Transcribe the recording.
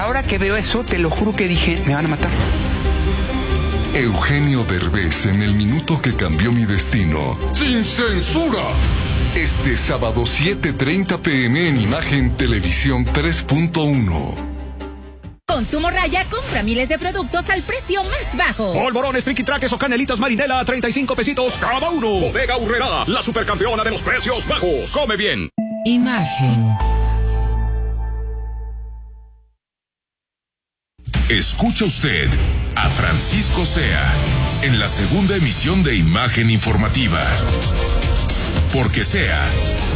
Ahora que veo eso, te lo juro que dije, me van a matar. Eugenio Derbez en El minuto que cambió mi destino. ¡Sin censura! Este sábado 7:30 p.m. en Imagen Televisión 3.1. Consumo Raya, compra miles de productos al precio más bajo. Polvorones, triquitraques o canelitas marinela a 35 pesitos cada uno. Bodega Aurrerá, la supercampeona de los precios bajos. Come bien. Imagen. Escucha usted a Francisco Sea en la segunda emisión de Imagen Informativa. Porque Sea